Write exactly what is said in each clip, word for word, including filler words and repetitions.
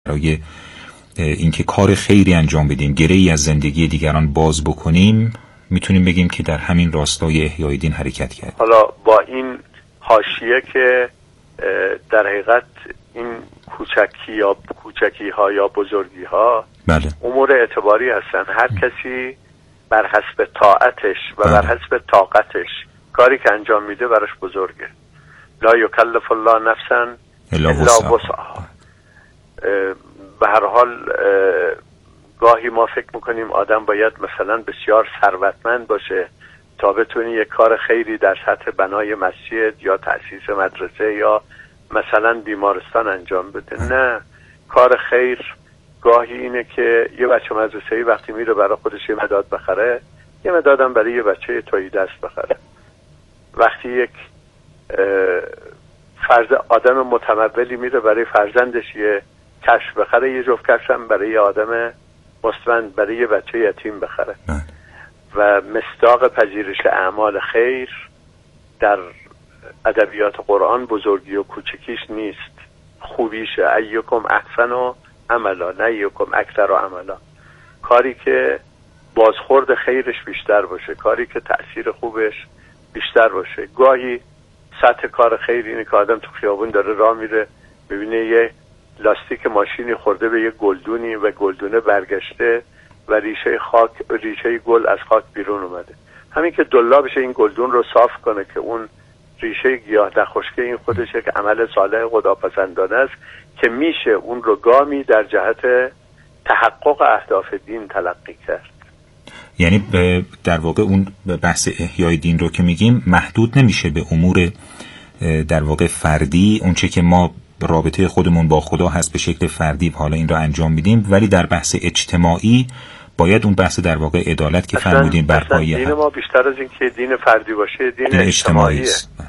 برای اینکه کار خیری انجام بدیم، گره‌ای از زندگی دیگران باز بکنیم، میتونیم بگیم که در همین راستای احیای دین حرکت کرد. حالا با این حاشیه که در حقیقت این کوچکی یا کوچکی ها یا بزرگی ها بله. امور اعتباری هستن. هر کسی بر حسب طاعتش و بله. بر حسب طاقتش کاری که انجام میده براش بزرگه. لا یکلف الله نفسا الا وسعها. به هر حال گاهی ما فکر میکنیم آدم باید مثلا بسیار ثروتمند باشه تا بتونه یک کار خیری در سطح بنای مسجد یا تأسیس مدرسه یا مثلا بیمارستان انجام بده. نه، کار خیر گاهی اینه که یه بچه مدرسه‌ای وقتی میره برای خودش یه مداد بخره، یه مدادم برای یه بچه تویی دست بخره. وقتی یک فرز آدم متمولی میره برای فرزندش یه کفش بخره، یه جفت کفش هم برای یه آدم مستمند، برای یه بچه یتیم بخره. و مصداق پذیرش اعمال خیر در ادبیات قرآن بزرگی و کوچکیش نیست، خوبیشه. ایکم احسن و عملا، نه ایکم اکثر و عملا. کاری که بازخورد خیرش بیشتر باشه، کاری که تأثیر خوبش بیشتر باشه. گاهی سطح کار خیر اینه که آدم تو خیابون داره راه میره، ببینه یه لاستیک ماشینی خورده به یه گلدونی و گلدونه برگشته و ریشه خاک ریشه گل از خاک بیرون اومده. همین که دلا بشه این گلدون رو صاف کنه که اون ریشه گیاه نخشکه، این خودش یک عمل صالح خداپسندانه است که میشه اون رو گامی در جهت تحقق اهداف دین تلقی کرد. یعنی در واقع اون بحث احیای دین رو که میگیم محدود نمیشه به امور در واقع فردی، اون چه که ما رابطه خودمون با خدا هست به شکل فردی حالا این رو انجام میدیم، ولی در بحث اجتماعی باید اون بحث در واقع عدالت که فرمودین برپایی دین ما بیشتر از این که دین فردی باشه دین, دین اجتماعیه.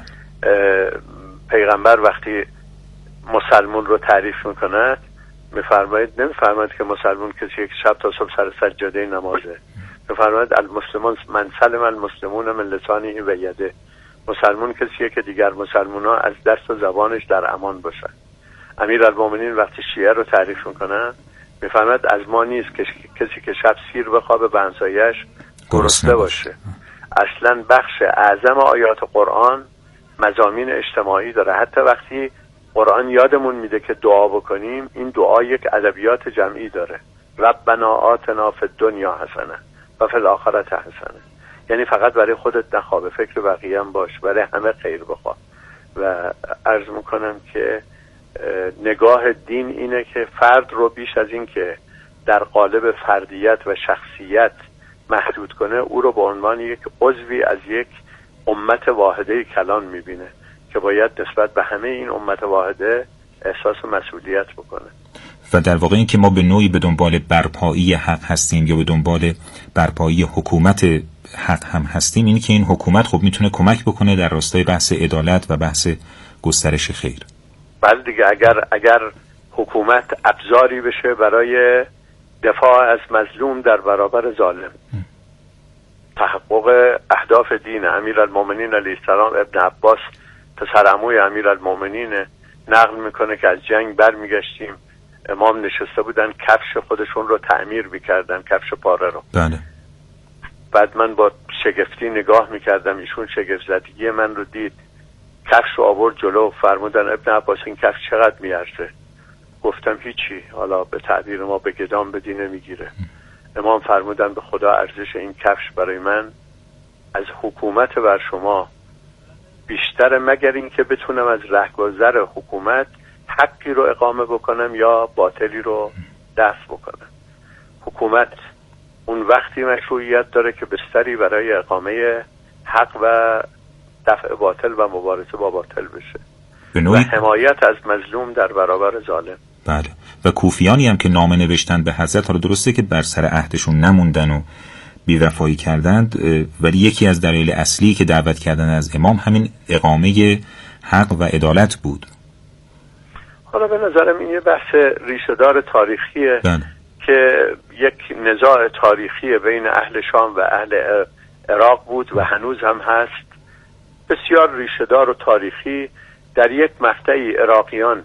پیغمبر وقتی مسلمون رو تعریف میکنه میفرماید، نمیفرماید که مسلمون کسی که شب تا صبح سر سجاده نمازه، میفرماید المسلمون من سلم المسلمون من لسانه و یده. مسلمون کسیه که دیگر مسلمون ها از دست و زبانش در امان باشن. امیرالمومنین وقتی شیعه رو تعریف میکنه میفرماید از ما نیست که کسی که شب سیر بخوابه به همسایه‌اش گرسنه باشه. اصلا بخش اعظم آیات قرآن مضامین اجتماعی داره. حتی وقتی قرآن یادمون میده که دعا بکنیم، این دعا یک ادبیات جمعی داره. ربنا آتنا فی الدنیا حسنه و فی الاخرة حسنه. یعنی فقط برای خودت نخواه، به فکر بقیه هم باش، برای همه خیر بخواه. و عرض میکنم که نگاه دین اینه که فرد رو بیش از این که در قالب فردیت و شخصیت محدود کنه، او رو به عنوان یک عضوی از یک امت واحده کلان میبینه که باید نسبت به همه این امت واحده احساس مسئولیت بکنه. و در واقع این که ما به نوعی به دنبال برپایی حق هستیم یا به دنبال برپایی حکومت حق هم هستیم، اینی که این حکومت خب میتونه کمک بکنه در راستای بحث عدالت و بحث گسترش خیر. بله دیگه، اگر اگر حکومت ابزاری بشه برای دفاع از مظلوم در برابر ظالم، تحقق اهداف دین. امیرالمومنین علیه السلام ابن عباس پسر عموی امیرالمومنین نقل میکنه که از جنگ برمیگشتیم، امام نشسته بودن کفش خودشون رو تعمیر میکردن، کفش پاره رو. بله. بعد من با شگفتی نگاه میکردم، ایشون شگفت زدگی من رو دید، کفش رو آورد جلو، فرمودن ابن عباس این کفش چقدر میارزه؟ گفتم هیچی، حالا به تعبیر ما به گدام بدی نمیگیره. امام فرمودن به خدا ارزش این کفش برای من از حکومت بر شما بیشتره، مگر این که بتونم از رهگذر حکومت حقی رو اقامه بکنم یا باطلی رو دفع بکنم. حکومت اون وقتی مشروعیت داره که بستری برای اقامه حق و دفع باطل و مبارزه با باطل بشه نوعی... و حمایت از مظلوم در برابر ظالم. بله. و کوفیانی هم که نامه نوشتن به حضرت، حالا درسته که بر سر عهدشون نموندن و بی‌وفایی کردند، ولی یکی از دلایل اصلی که دعوت کردن از امام همین اقامه حق و عدالت بود. حالا به نظرم این یه بحث ریشه‌دار تاریخیه. بله. که یک نزاع تاریخی بین اهل شام و اهل عراق بود و هنوز هم هست، بسیار ریشه‌دار و تاریخی. در یک مقطعی عراقیان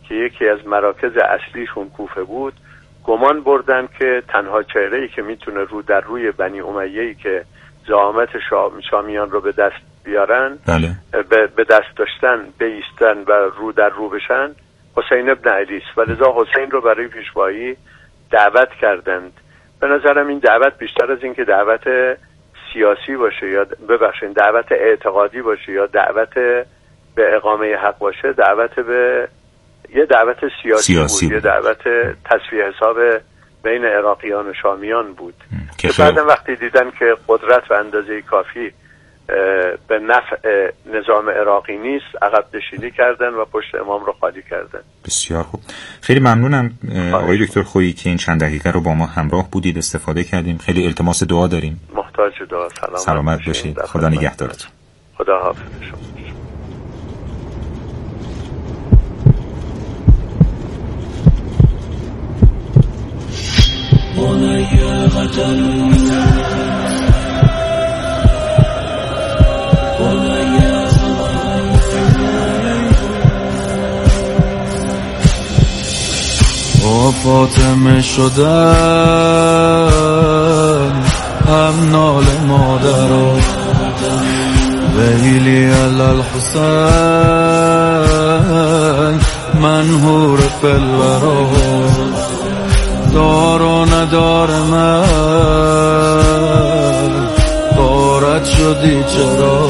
که یکی از مراکز اصلیشون کوفه بود گمان بردن که تنها چهره‌ای که میتونه رو در روی بنی امیه‌ای که زعامت شامیان رو به دست بیارن، بله. به دست داشتن بیستن و رو در رو بشن حسین ابن علی است و لذا حسین رو برای پیشوایی دعوت کردند. به نظرم این دعوت بیشتر از این که دعوت سیاسی باشه یا ببخشید دعوت اعتقادی باشه یا دعوت به اقامه حق باشه، دعوت به یه دعوت سیاسی, سیاسی بود. بود یه دعوت تصفیه حساب بین عراقیان و شامیان بود که بعدم وقتی دیدن که قدرت و اندازه کافی به نفع نظام عراقی نیست عقب نشینی کردن و پشت امام رو خالی کردن. بسیار خوب، خیلی ممنونم آقای دکتر خویی که این چند دقیقه رو با ما همراه بودید، استفاده کردیم. خیلی التماس دعا داریم. محتاج دعا. سلامت, سلامت باشید. خدا نگهدارتون. خدا حافظ شما. با فاطمه شدن هم نال مادر ویلی علی الحسین منهور فلورا دار و ندار من بارد شدی چرا،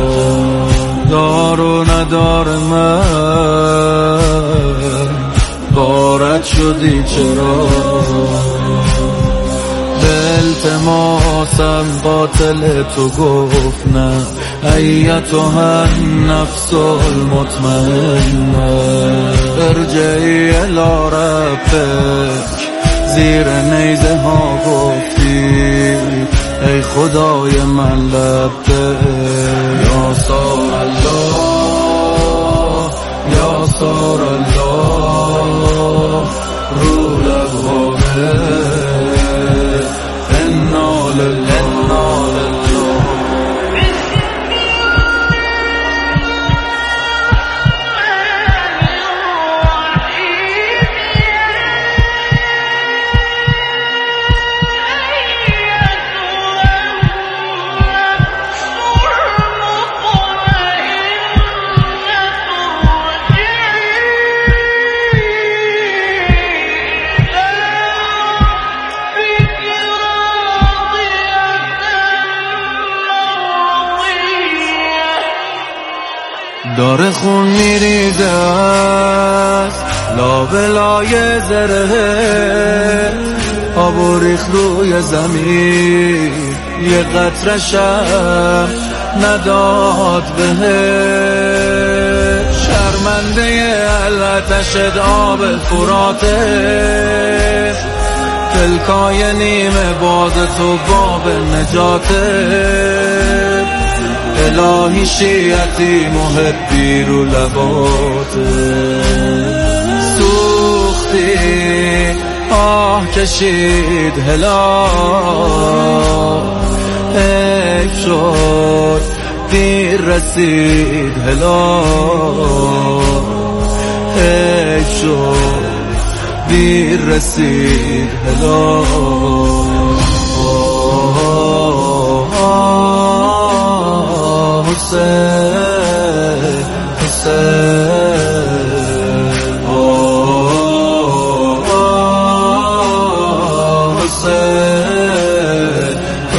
دار و ندار من بارد شدی چرا، به التماسم قاتل تو گفت نه ایتها النفس المطمئنه ارجعی الی ربک، زیر نیزه ها گفتی ای خدای من لبته یا سار الله یا سار الله رو لبهامه انا لله داره خون میریزه از لابلای زره، آب ریخ روی زمین یه قطرشم نداد بهش، شرمنده علتشد آب فراته، تلکای نیمه باز تو باب نجاته، الهی شیعتی محبی رو لباته، سوختی آه کشید هلال، حیف شد دیر رسید هلال، حیف شد دیر رسید هلال. حسین حسین حسین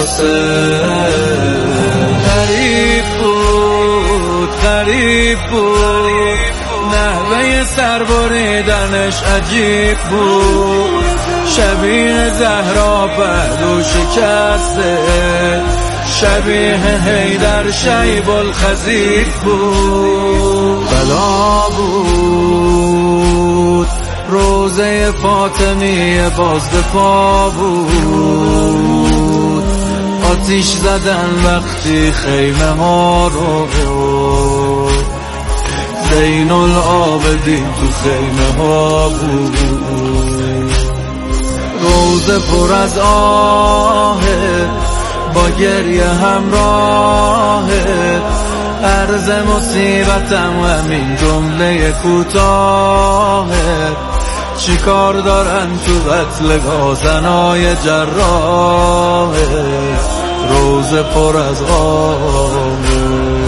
حسین غریب بود غریب بود نحوه سربریدنش عجیب بود، شبیه زهرا پهلو شکسته، شبیه حیدر شیب الخزیف بود، بلا بود روزه فاطمیه باز به پا بود، آتیش زدن وقتی خیمه ها رو، زین العابدین تو خیمه ها بود، روزه پر از آه با گریه همراه، عرض مصیبتم و همین جمله کوتاهه، چی کار دارن تو قتلگاه زنای جراحه، روز پر از غامه.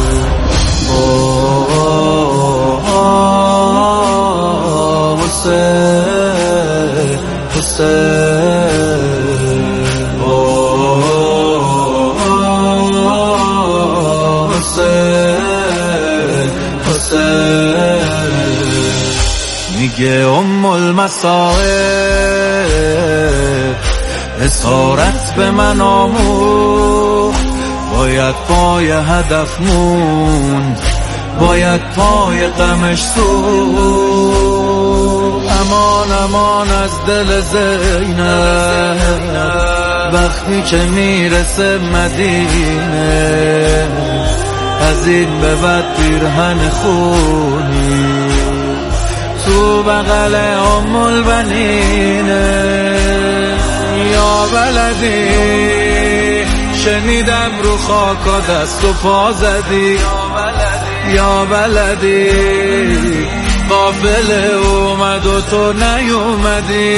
حسین حسین حسین حسین میگه ام المصائب اسارت به من آموخت، باید پای هدف موند، باید پای غمش سوخت. امان امان از دل زینب وقتی که میرسه مدینه، از این به بعد پیرهن خونی تو بغل ام البنینه. یا بلدی شنیدم رو خاکا دست و پا زدی، یا بلدی قافله اومد و تو نیومدی.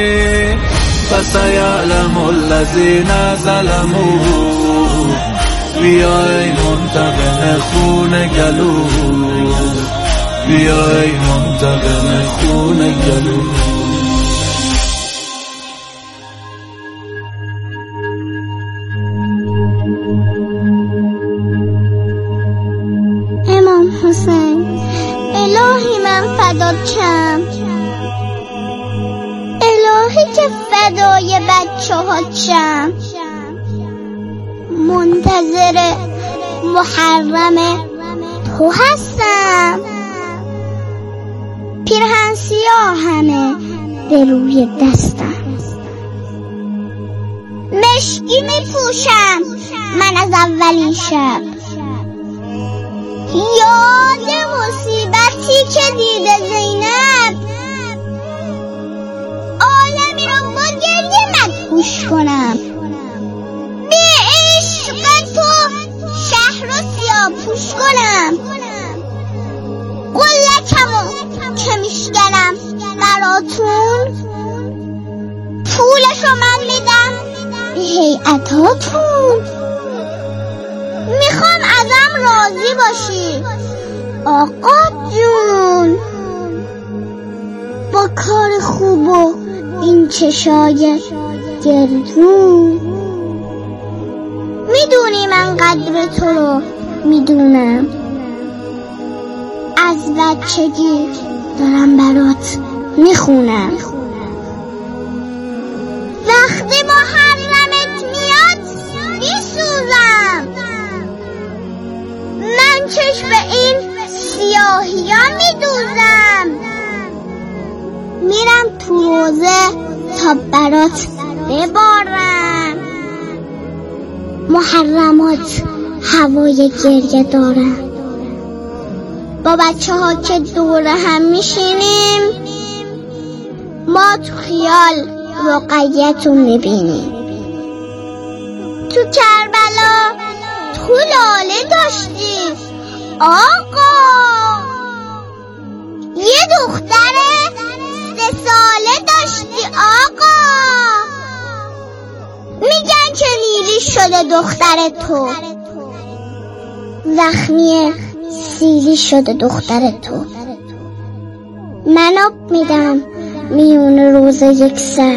فسیعلم الذین ظلموا، بیا ای منتقم خون گلو، بیا ای منتقم خون گلو. امام حسین الهی من فدات شم، الهی که فدای بچه ها شم، منتظر محرم تو هستم. پیرهن سیاهمه به روی دستم، مشکی می پوشم من از اولین شب. یاد مصیبتی که دیده زینب، عالمی رو با گریه مدهوش کنم. به عشق تو شهر رو سیاه‌پوش کنم. قلکمو که میشکنم براتون، پولشو من میدم به هیئتاتون. میخوام ازم راضی باشی آقا جون، با کار خوب و این چشای گردون. میدونی من قدر تو رو میدونم، از بچگی دارم برات میخونم. وقتی محرمت میاد میسوزم، من چشم این سیاهی ها میدوزم. میرم تو روزه تا برات ببارم. محرمات هوای گریه دارم، با بچه ها که دور هم میشینیم، ما تو خیال رقیت رو میبینیم. تو کربلا تو لاله داشتی آقا، یه دختر سه ساله داشتی آقا. میگن که نیلی شده دختر تو، زخمی سیلی شده دختر تو. من آب میدم میون روز یک سر،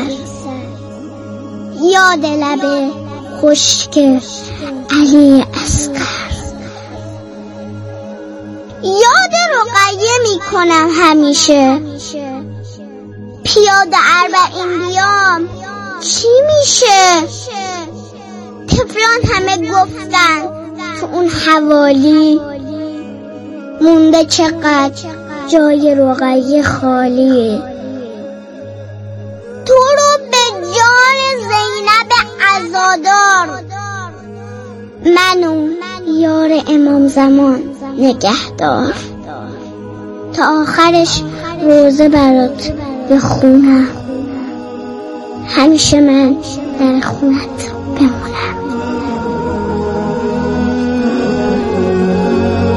یاد لب خشک علی اصغر، یاد رقیه میکنم همیشه. پیاده اربعین بیام چی میشه؟ طفلان همه گفتن تو اون حوالی مونده چقدر جای رقیه خالی. تو رو به جان زینب عزادار، منو یار امام زمان نگهدار. تا آخرش روزه برات بخونم، همیشه من در خونت بمونم.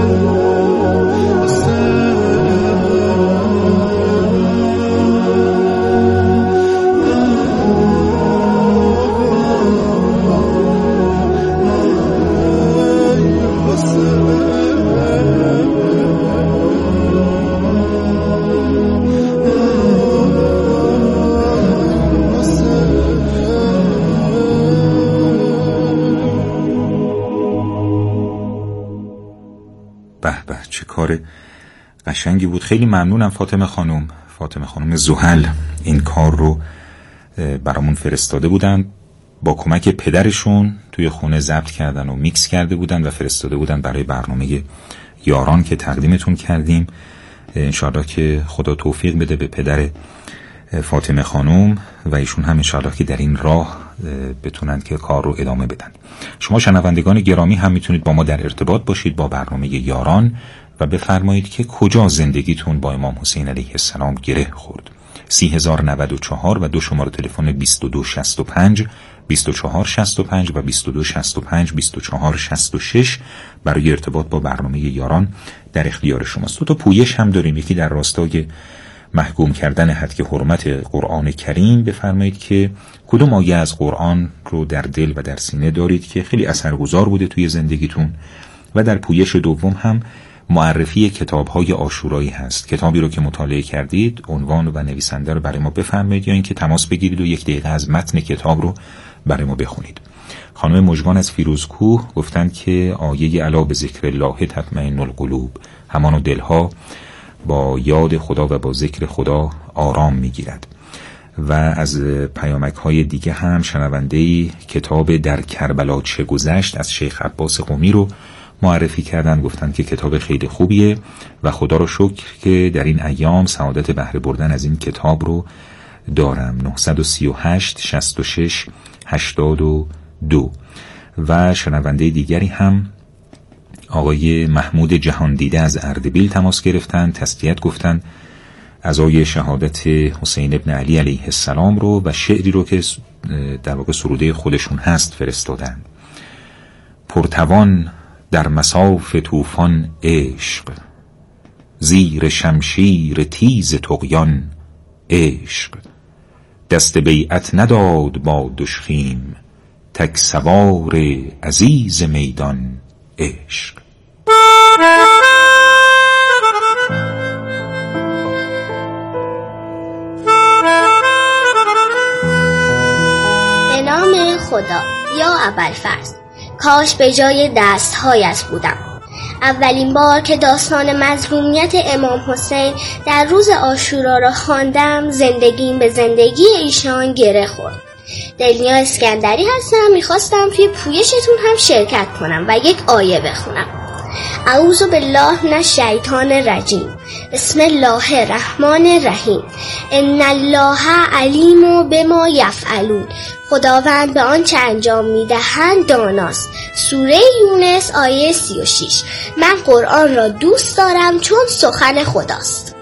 کار قشنگی بود. خیلی ممنونم فاطمه خانم. فاطمه خانم زحل این کار رو برامون فرستاده بودن، با کمک پدرشون توی خونه ضبط کردن و میکس کرده بودن و فرستاده بودن برای برنامه یاران که تقدیمتون کردیم. انشاءالله که خدا توفیق بده به پدر فاطمه خانم و ایشون هم انشاءالله که در این راه بتونن که کار رو ادامه بدن. شما شنوندگان گرامی هم میتونید با ما در ارتباط باشید با برنامه یاران و بفرمایید که کجا زندگیتون با امام حسین علیه السلام گره خورد. سی هزار و نود و چهار و دو شماره تلفن بیست و دو شصت و پنج بیست و چهار شصت و پنج و بیست و دو شصت و پنج بیست و چهار شصت و شش برای ارتباط با برنامه یاران در اختیار شماست. دو تا پویش هم داریم، یکی در راستای محکوم کردن حد حرمت قرآن کریم. بفرمایید که کدوم آیه از قرآن رو در دل و در سینه دارید که خیلی اثرگذار بوده توی زندگیتون. و در پویش دوم هم معرفی کتاب‌های عاشورایی هست، کتابی رو که مطالعه کردید، عنوان و نویسنده رو برای ما بفرمایید یا اینکه تماس بگیرید و یک دقیقه از متن کتاب رو برای ما بخونید. خانم مژگان از فیروزکوه گفتن که آیه الا به ذکر الله تطمئن القلوب، همان دلها با یاد خدا و با ذکر خدا آرام میگیرد. و از پیامک های دیگه هم شنونده‌ای کتاب در کربلا چه گذشت از شیخ عباس قمی رو معرفی کردن، گفتن که کتاب خیلی خوبیه و خدا رو شکر که در این ایام سعادت بهره بردن از این کتاب رو دارم. نه سه هشت شصت و شش هشتاد و دو. و شنونده دیگری هم آقای محمود جهاندیده از اردبیل تماس گرفتن، تسلیت گفتن ازای شهادت حسین ابن علی علیه السلام رو و شعری رو که در واقع سروده خودشون هست فرستادن. پرتوان در مصاف طوفان عشق، زیر شمشیر تیز طغیان عشق، دست بیعت نداد با دشخیم، تک سوار عزیز میدان عشق. به نام خدا. یا ابوالفضل، کاش به جای دستهایت بودم. اولین بار که داستان مظلومیت امام حسین در روز عاشورا را خواندم، زندگیم به زندگی ایشان گره خورد. دلنیا اسکندری هستم. میخواستم توی پویشتون هم شرکت کنم و یک آیه بخونم. اعوذ بالله من الشیطان الرجیم، بسم الله الرحمن الرحیم، ان الله علیم بما یفعلون، خداوند به آنچه انجام میدهند داناست. سوره یونس آیه سی و شش. من قرآن را دوست دارم چون سخن خداست.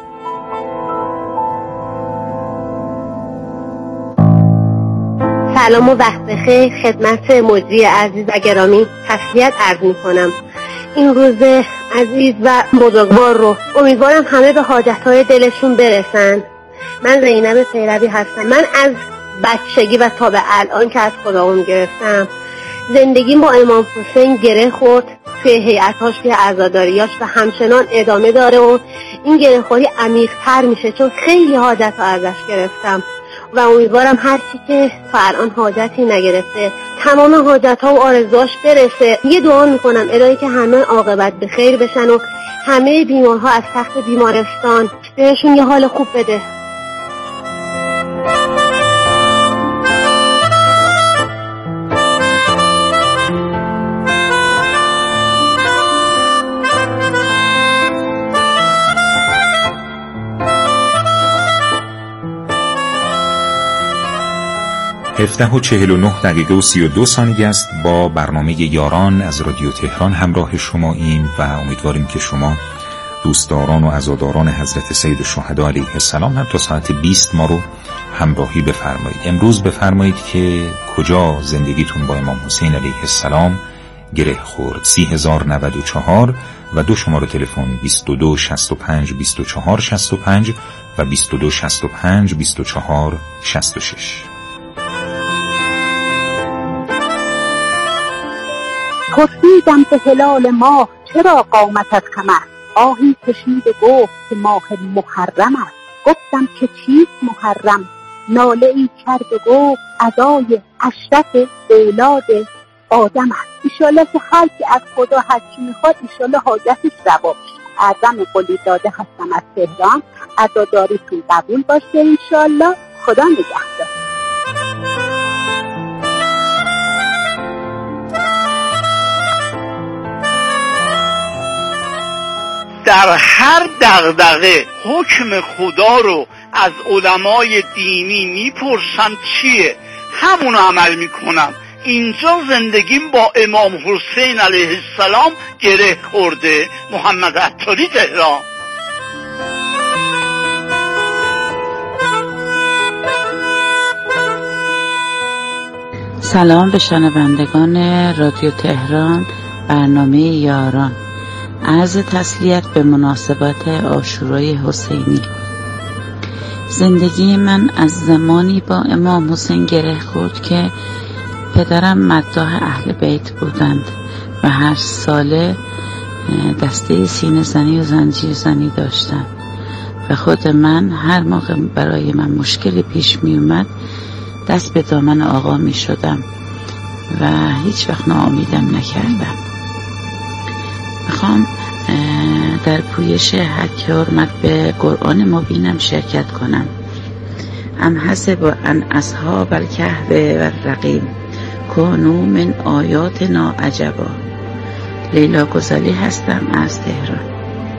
سلام و وقت بخیر خدمت مجری عزیز و گرامی. تسلیت عرض میکنم این روز عزیز و بزرگوار رو. امیدوارم همه به حاجتهای دلشون برسن. من زینب پیروی هستم. من از بچگی و تا به الان که از خداوند گرفتم، زندگیم با امام حسین گره خورد توی هیئت‌هاش، توی عزاداریاش و همچنان ادامه داره و این گره خوری عمیق‌تر میشه چون خیلی حاجت‌ها ازش گرفتم و امیدوارم هر چی که تا الان حاجتی نگرفته تمام حاجت‌ها و آرزوهاش برسه. یه دعا میکنم الهی که همه عاقبت به خیر بشن و همه بیمارها از تخت بیمارستان بهشون یه حال خوب بده. هفده و چهل و نه دقیقه و سی و دو ثانیه است. با برنامه یاران از رادیو تهران همراه شما ایم و امیدواریم که شما دوستداران و عزاداران حضرت سید الشهدا علیه السلام هم تا ساعت بیست ما رو همراهی بفرمایید. امروز بفرمایید که کجا زندگیتون با امام حسین علیه السلام گره خورد. سی هزار و نود و چهار و دو شماره تلفن بیست و دو شصت و پنج بیست و چهار شصت و پنج و بیست و دو شصت و پنج بیست و چهار شصت و شش. پرسیدم به هلال ماه چرا قامتت کم است؟ آهی کشید و گفت که ماه محرم است. گفتم که چیست محرم؟ ناله ای کرد و گفت ادای اشرف اولاد آدم است. ایشالله که خلقی از خدا هرچی میخواد ایشالله حاجتش روا بشه. اعظم قلیزاده هستم از تهران. عزاداریتون قبول باشه انشالله. خدا نگهدار. در هر دغدغه حکم خدا رو از علمای دینی میپرسم چیه، همونو عمل میکنم. اینجا زندگیم با امام حسین علیه السلام گره خورده. محمد عطاری، تهران. سلام به شنوندگان رادیو تهران، برنامه یاران. عرض تسلیت به مناسبت عاشورای حسینی. زندگی من از زمانی با امام حسین گره خورد که پدرم مداح اهل بیت بودند و هر ساله دسته سینه زنی و زنجیر زنی داشتند و خود من هر موقع برای من مشکلی پیش می اومد دست به دامن آقا می شدم و هیچ وقت ناامیدم نکردم. میخوام در پویش حج حرمت به قرآن مبینم شرکت کنم. ام حسب ان اصحاب الکهف والرقیم کانوا من آیاتنا عجبا. لیلا گزالی هستم از تهران.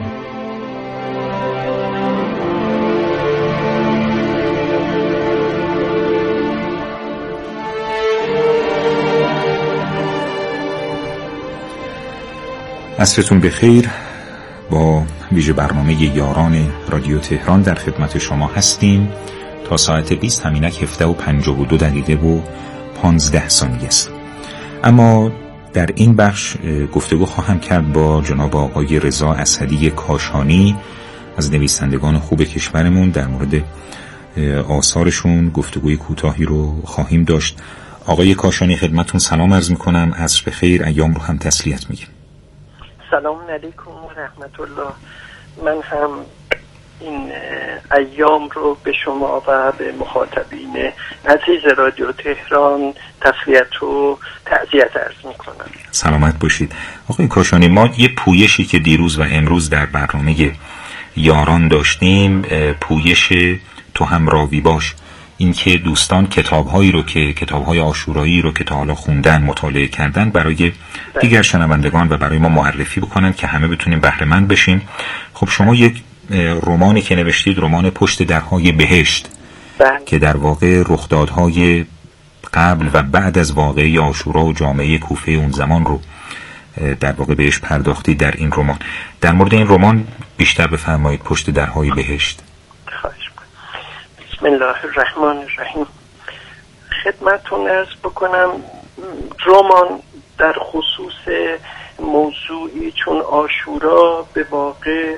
عصرتون بخیر. با ویژه برنامه یاران رادیو تهران در خدمت شما هستیم تا ساعت بیست. همینک هفده و پنجاه و دو دقیقه و پانزده ثانیه است. اما در این بخش گفتگو خواهم کرد با جناب آقای رضا اسدی کاشانی از نویسندگان خوب کشورمون. در مورد آثارشون گفتگوی کوتاهی رو خواهیم داشت. آقای کاشانی خدمتون سلام عرض میکنم. عصر بخیر. ایام رو هم تسلیت میگیم. سلام علیکم و رحمت الله. من هم این ایام رو به شما و به مخاطبین عزیز رادیو تهران تسلیت و تعزیت عرض میکنم. سلامت باشید. آقای کاشانی، ما یه پویشی که دیروز و امروز در برنامه یاران داشتیم، پویش تو هم راوی باش، این که دوستان کتاب‌هایی رو که کتاب‌های عاشورایی رو که تا حالا خوندن، مطالعه کردن، برای دیگر شنوندگان و برای ما معرفی بکنن که همه بتونیم بهره مند بشیم. خب شما یک رمانی که نوشتید، رمان پشت درهای بهشت، بله. که در واقع رخدادهای قبل و بعد از واقعه عاشورا و جامعه کوفه اون زمان رو در واقع بهش پرداختید در این رمان. در مورد این رمان بیشتر بفرمایید. پشت درهای بهشت. بسم الله الرحمن الرحیم. خدمتتون عرض بکنم رمان در خصوص موضوعی چون عاشورا به واقع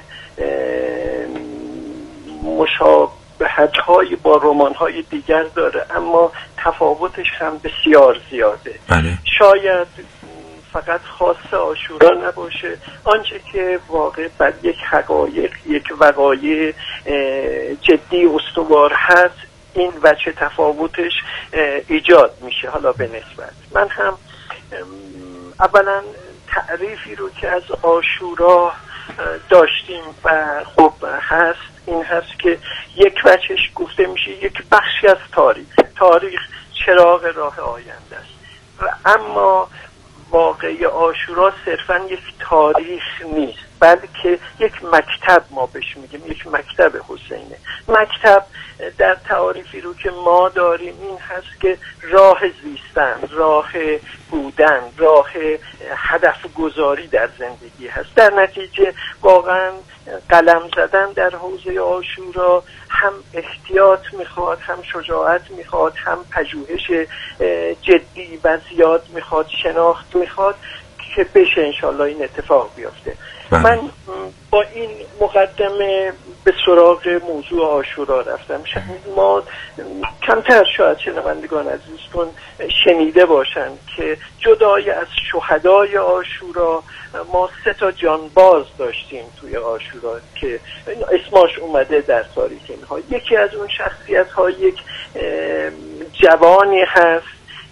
مشابهت‌های با رمان‌های دیگر داره، اما تفاوتش هم بسیار زیاده. بله. شاید فقط خاص عاشورا نباشه، آنچه که واقع بر یک حقایق، یک وقایع جدی استوار هست، این وجه تفاوتش ایجاد میشه. حالا به نسبت من هم اولا تعریفی رو که از عاشورا داشتیم و خب هست، این هست که یک وجهش گفته میشه یک بخشی از تاریخ. تاریخ چراغ راه آینده است و اما واقعی عاشورا صرفا یک تاریخ نیست، بلکه یک مکتب، ما بهش میگیم یک مکتب حسینه. مکتب در تعاریفی رو که ما داریم این هست که راه زیستن، راه بودن، راه هدف گذاری در زندگی هست. در نتیجه واقعا قلم زدن در حوزه عاشورا هم احتیاط میخواد، هم شجاعت میخواد، هم پژوهش جدی و زیاد میخواد، شناخت میخواد که بشه انشالله این اتفاق بیفته. من با این مقدمه به سراغ موضوع عاشورا رفتم. ما کمتر شاید شنوندگان عزیزتون شنیده باشن که جدای از شهدای عاشورا ما سه تا جانباز داشتیم توی عاشورا که اسمش اومده در تاریخ اینها. یکی از اون شخصیت ها یک جوانی هست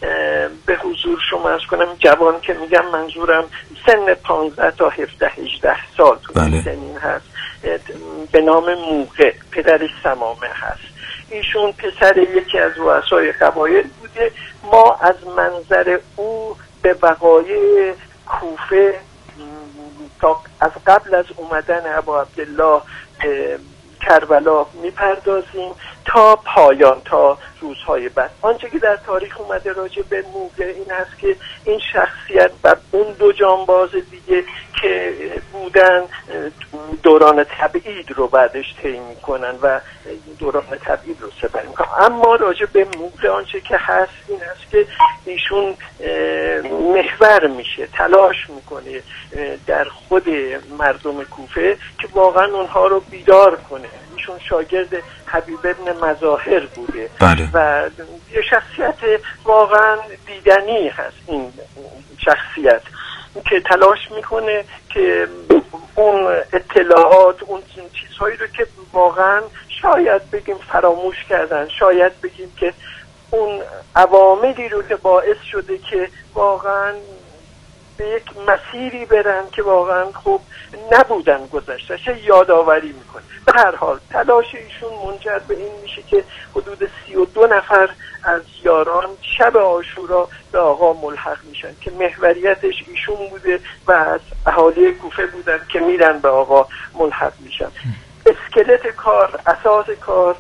به حضور شما عرض کنم جوان که میگم منظورم سن پانزده تا هفده هجده سال تو بله. سنین هست، به نام موقع، پدرش سمامه هست. ایشون پسر یکی از رؤسای قبایل بوده. ما از منظر او به وقایع کوفه تا از قبل از اومدن ابا عبدالله کربلا میپردازیم تا پایان، تا روزهای بعد. آنچه که در تاریخ اومده راجع به موقع این هست که این شخصیت و اون دو جانباز دیگه که بودن دوران تبعید رو بعدش طی میکنن و دوران تبعید رو سپری میکنن. اما راجع به موقع آنچه که هست این هست که ایشون محور میشه، تلاش میکنه در خود مردم کوفه که واقعا اونها رو بیدار کنه. ایشون شاگرد حبیب ابن مظاهر بوده بله. و یه شخصیت واقعا دیدنی هست این شخصیت که تلاش میکنه که اون اطلاعات، اون چیزهایی رو که واقعا شاید بگیم فراموش کردن، شاید بگیم که اون عواملی رو که باعث شده که واقعا به یک مسیری برن که واقعا خوب نبودن گذشته چه یادآوری میکنه. به هر حال تلاش ایشون منجر به این میشه که حدود سی و دو نفر از یاران شب عاشورا به آقا ملحق میشن که محوریتش ایشون بوده و از اهالی کوفه بودن که میرن به آقا ملحق میشن. اسکلت کار، اساس کار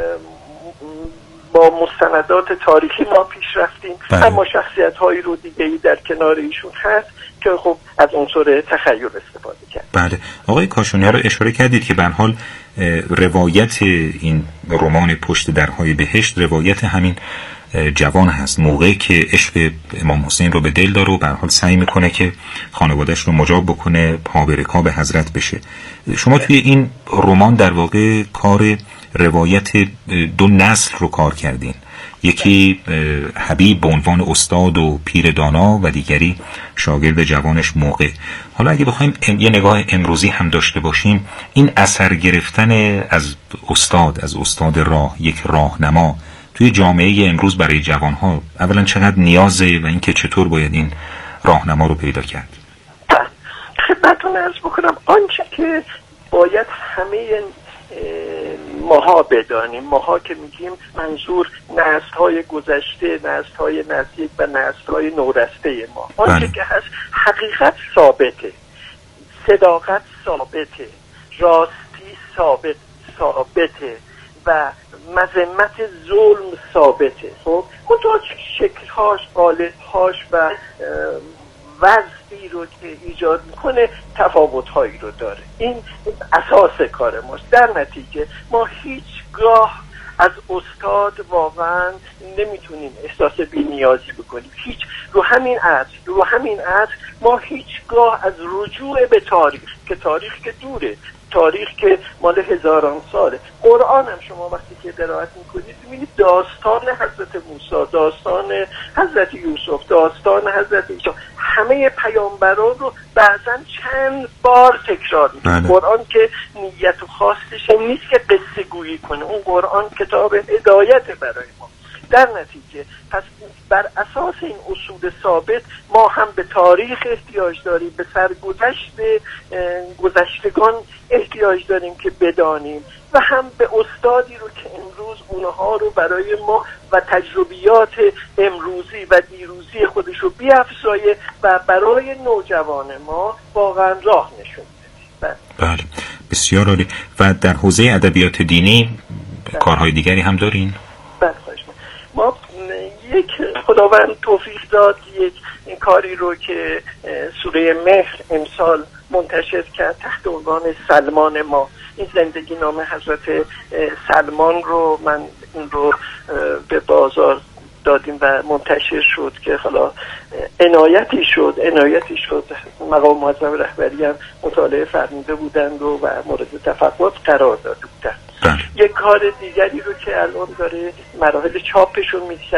با مستندات تاریخی ما پیش رفتیم بله. اما شخصیت هایی رو دیگه ای در کنار ایشون هست که خب از عنصر تخیل استفاده کرد. بله. آقای کاشانی رو اشاره کردید که به هر حال روایت این رمان پشت درهای بهشت روایت همین جوان هست، موقعی که عشق امام حسین رو به دل داره و به هر حال سعی میکنه که خانواده‌اش رو مجاب بکنه، پا به رکاب حضرت بشه. شما توی این رمان در واقع کار روایت دو نسل رو کار کردین، یکی حبیب به عنوان استاد و پیر دانا و دیگری شاگرد جوانش موقع. حالا اگه بخوایم یه نگاه امروزی هم داشته باشیم، این اثر گرفتن از استاد، از استاد راه، یک راهنما توی جامعه امروز برای جوانها اولا چقدر نیازه و اینکه چطور باید این راهنما رو پیدا کرد؟ خدمتتون عرض بکنم آنچه که باید همه ماها بدانیم، ماها که میگیم منظور نسل‌های گذشته، نسل‌های نزدیک و نسل‌های نورسته ما، آنچه که هست حقیقت ثابته، صداقت ثابته، راستی ثابت ثابته و مذمت ظلم ثابته. خب منتها شکل‌هاش، قالب‌هاش و وضعی رو که ایجاد میکنه تفاوت‌هایی رو داره. این اساس کار ماست. در نتیجه ما هیچگاه از استاد واقعا نمیتونیم احساس بی‌نیازی بکنیم. هیچ رو همین عصر رو همین عصر ما هیچگاه از رجوع به تاریخ، که تاریخ که دوره، تاریخ که مال هزاران ساله. قرآن هم شما وقتی که قرائت میکنید میبینید داستان حضرت موسی، داستان حضرت یوسف، داستان حضرت عیسی، همه پیامبران رو بعضا چند بار تکرار میکنه. قرآن که نیت و خواستش نیست که قصه گویی کنه، اون قرآن کتاب هدایت برای ما. در نتیجه پس بر اساس این اصول ثابت ما هم به تاریخ احتیاج داریم، به سرگذشت گذشتگان احتیاج داریم که بدانیم و هم به استادی رو که امروز اونها رو برای ما و تجربیات امروزی و دیروزی خودش رو بیافزایه و برای نوجوان ما واقعا راه نشون بده. بله بسیار عالی. و در حوزه ادبیات دینی کارهای دیگری هم دارین؟ بله ما یک خداوند توفیق داد یک این کاری رو که سوره مهر امسال منتشر کرد تحت عنوان سلمان ما، این زندگی نامه حضرت سلمان رو من این رو به بازار دادیم و منتشر شد که حالا عنایتی شد عنایتی شد مقام معظم رهبری هم مطالعه فرموده بودند و, و مورد تفقد قرار داده بودند. یک کار دیگری رو که الان داره مراحل چاپشون میشه